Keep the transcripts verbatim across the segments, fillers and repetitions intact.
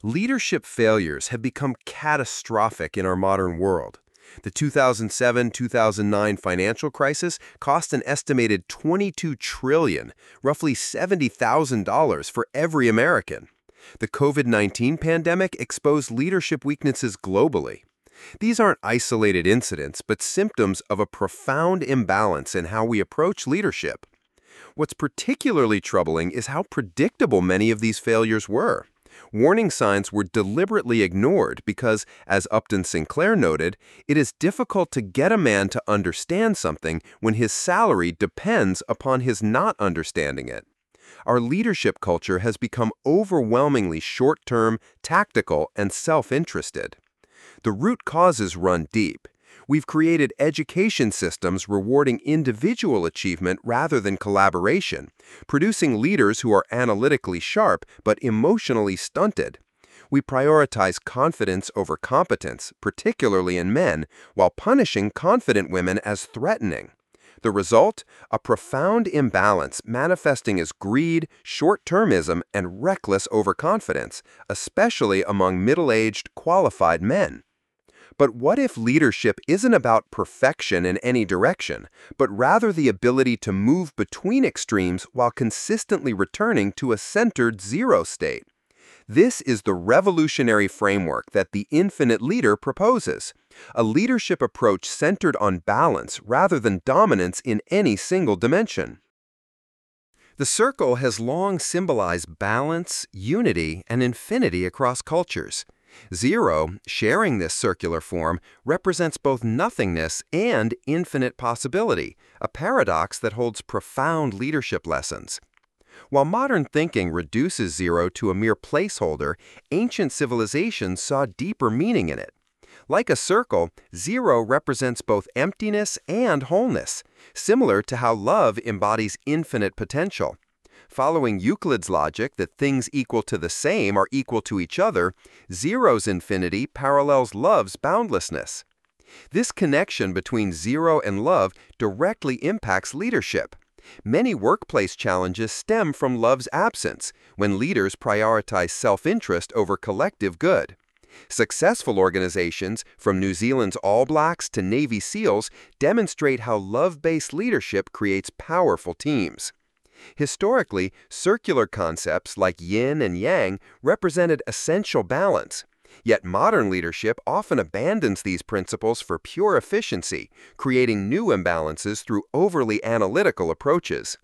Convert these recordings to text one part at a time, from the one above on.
Leadership failures have become catastrophic in our modern world. The two thousand seven two thousand nine financial crisis cost an estimated twenty-two trillion dollars, roughly seventy thousand dollars for every American. The COVID nineteen pandemic exposed leadership weaknesses globally. These aren't isolated incidents, but symptoms of a profound imbalance in how we approach leadership. What's particularly troubling is how predictable many of these failures were. Warning signs were deliberately ignored because, as Upton Sinclair noted, it is difficult to get a man to understand something when his salary depends upon his not understanding it. Our leadership culture has become overwhelmingly short-term, tactical, and self-interested. The root causes run deep. We've created education systems rewarding individual achievement rather than collaboration, producing leaders who are analytically sharp but emotionally stunted. We prioritize confidence over competence, particularly in men, while punishing confident women as threatening. The result? A profound imbalance manifesting as greed, short-termism, and reckless overconfidence, especially among middle-aged, qualified men. But what if leadership isn't about perfection in any direction, but rather the ability to move between extremes while consistently returning to a centered zero state? This is the revolutionary framework that the Infinite Leader proposes, a leadership approach centered on balance rather than dominance in any single dimension. The circle has long symbolized balance, unity, and infinity across cultures. Zero, sharing this circular form, represents both nothingness and infinite possibility, a paradox that holds profound leadership lessons. While modern thinking reduces zero to a mere placeholder, ancient civilizations saw deeper meaning in it. Like a circle, zero represents both emptiness and wholeness, similar to how love embodies infinite potential. Following Euclid's logic that things equal to the same are equal to each other, zero's infinity parallels love's boundlessness. This connection between zero and love directly impacts leadership. Many workplace challenges stem from love's absence, when leaders prioritize self-interest over collective good. Successful organizations, from New Zealand's All Blacks to Navy SEALs, demonstrate how love-based leadership creates powerful teams. Historically, circular concepts like yin and yang represented essential balance. Yet modern leadership often abandons these principles for pure efficiency, creating new imbalances through overly analytical approaches.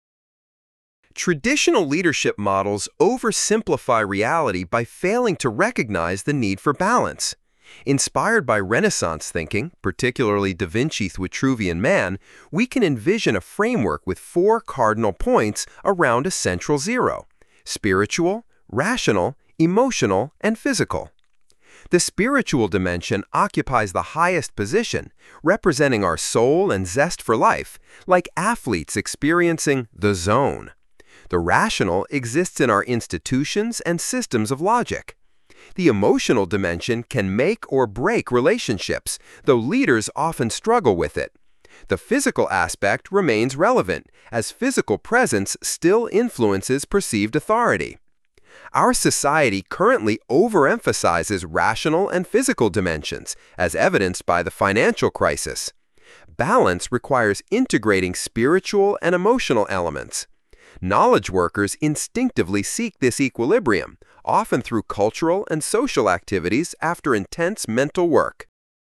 Traditional leadership models oversimplify reality by failing to recognize the need for balance. Inspired by Renaissance thinking, particularly Da Vinci's Vitruvian Man, we can envision a framework with four cardinal points around a central zero: spiritual, rational, emotional, and physical. The spiritual dimension occupies the highest position, representing our soul and zest for life, like athletes experiencing the zone. The rational exists in our institutions and systems of logic. The emotional dimension can make or break relationships, though leaders often struggle with it. The physical aspect remains relevant, as physical presence still influences perceived authority. Our society currently overemphasizes rational and physical dimensions, as evidenced by the financial crisis. Balance requires integrating spiritual and emotional elements. Knowledge workers instinctively seek this equilibrium, often through cultural and social activities after intense mental work.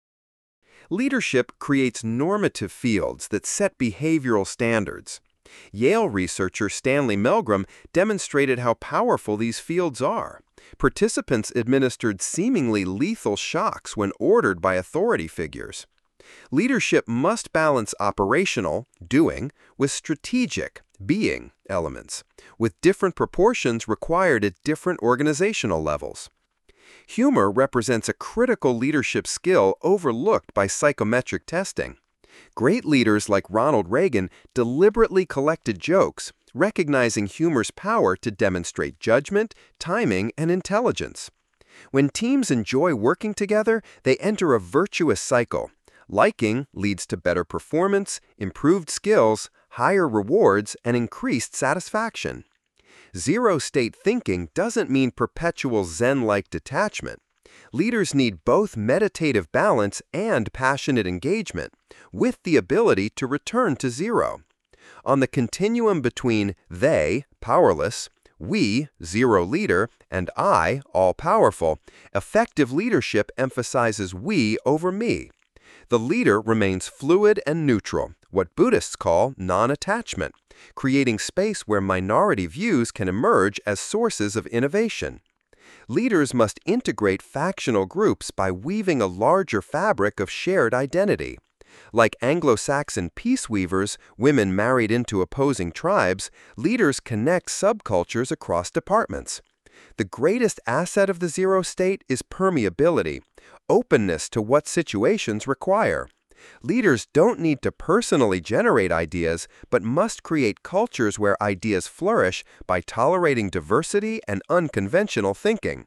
Leadership creates normative fields that set behavioral standards. Yale researcher Stanley Milgram demonstrated how powerful these fields are. Participants administered seemingly lethal shocks when ordered by authority figures. Leadership must balance operational, doing, with strategic, being, elements, with different proportions required at different organizational levels. Humor represents a critical leadership skill overlooked by psychometric testing. Great leaders like Ronald Reagan deliberately collected jokes, recognizing humor's power to demonstrate judgment, timing, and intelligence. When teams enjoy working together, they enter a virtuous cycle. Liking leads to better performance, improved skills, higher rewards, and increased satisfaction. Zero-state thinking doesn't mean perpetual Zen-like detachment. Leaders need both meditative balance and passionate engagement, with the ability to return to zero. On the continuum between they, powerless, we, zero leader, and I, all-powerful, effective leadership emphasizes we over me. The leader remains fluid and neutral, what Buddhists call non-attachment, creating space where minority views can emerge as sources of innovation. Leaders must integrate factional groups by weaving a larger fabric of shared identity. Like Anglo-Saxon peace weavers, women married into opposing tribes, leaders connect subcultures across departments. The greatest asset of the zero state is permeability, openness to what situations require. Leaders don't need to personally generate ideas, but must create cultures where ideas flourish by tolerating diversity and unconventional thinking.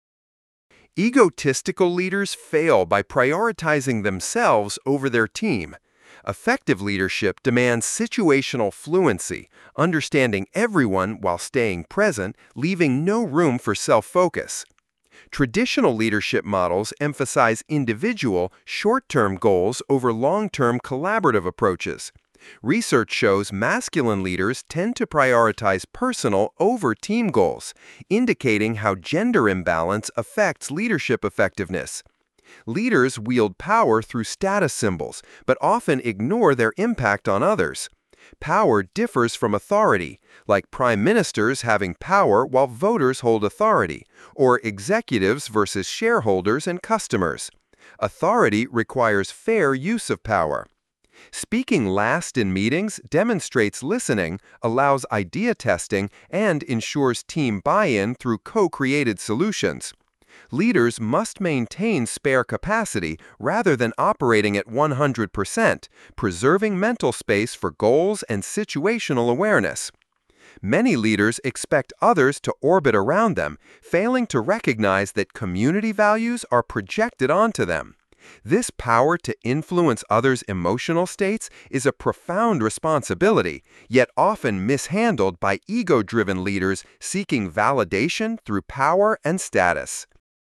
Egotistical leaders fail by prioritizing themselves over their team. Effective leadership demands situational fluency, understanding everyone while staying present, leaving no room for self-focus. Traditional leadership models emphasize individual, short-term goals over long-term collaborative approaches. Research shows masculine leaders tend to prioritize personal over team goals, indicating how gender imbalance affects leadership effectiveness. Leaders wield power through status symbols, but often ignore their impact on others. Power differs from authority, like prime ministers having power while voters hold authority, or executives versus shareholders and customers. Authority requires fair use of power. Speaking last in meetings demonstrates listening, allows idea testing, and ensures team buy-in through co-created solutions. Leaders must maintain spare capacity rather than operating at one hundred percent, preserving mental space for goals and situational awareness. Many leaders expect others to orbit around them, failing to recognize that community values are projected onto them. This power to influence others' emotional states is a profound responsibility, yet often mishandled by ego-driven leaders seeking validation through power and status.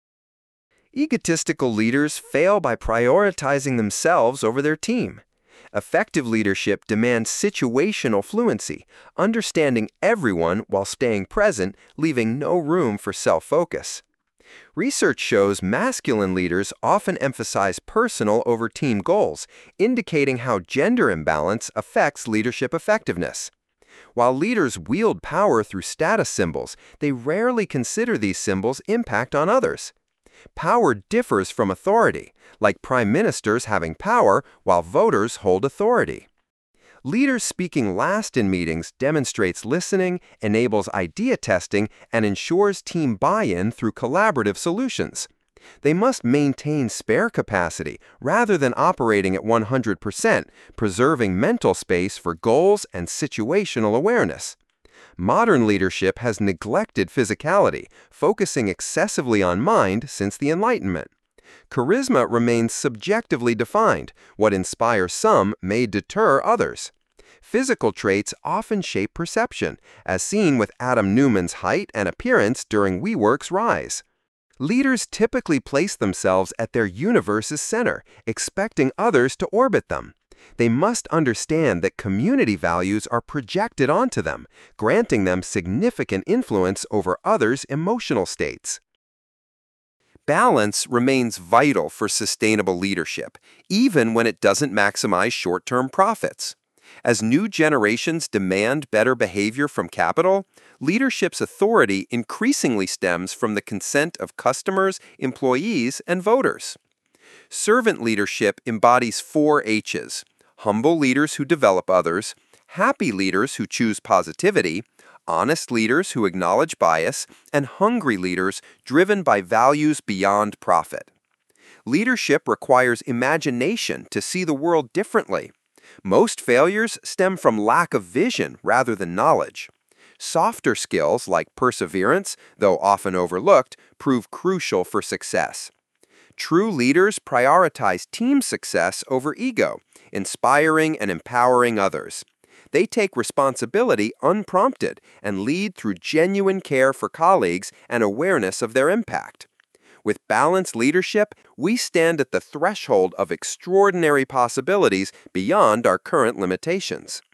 Egotistical leaders fail by prioritizing themselves over their team. Effective leadership demands situational fluency, understanding everyone while staying present, leaving no room for self-focus. Research shows masculine leaders often emphasize personal over team goals, indicating how gender imbalance affects leadership effectiveness. While leaders wield power through status symbols, they rarely consider these symbols' impact on others. Power differs from authority, like prime ministers having power while voters hold authority. Leaders speaking last in meetings demonstrates listening, enables idea testing, and ensures team buy-in through collaborative solutions. They must maintain spare capacity rather than operating at one hundred percent, preserving mental space for goals and situational awareness. Modern leadership has neglected physicality, focusing excessively on mind since the Enlightenment. Charisma remains subjectively defined. What inspires some may deter others. Physical traits often shape perception, as seen with Adam Neumann's height and appearance during WeWork's rise. Leaders typically place themselves at their universe's center, expecting others to orbit them. They must understand that community values are projected onto them, granting them significant influence over others' emotional states. Balance remains vital for sustainable leadership, even when it doesn't maximize short-term profits. As new generations demand better behavior from capital, leadership's authority increasingly stems from the consent of customers, employees, and voters. Servant leadership embodies four H's: humble leaders who develop others, happy leaders who choose positivity, honest leaders who acknowledge bias, and hungry leaders driven by values beyond profit. Leadership requires imagination to see the world differently. Most failures stem from lack of vision rather than knowledge. Softer skills like perseverance, though often overlooked, prove crucial for success. True leaders prioritize team success over ego, inspiring and empowering others. They take responsibility unprompted and lead through genuine care for colleagues and awareness of their impact. With balanced leadership, we stand at the threshold of extraordinary possibilities beyond our current limitations.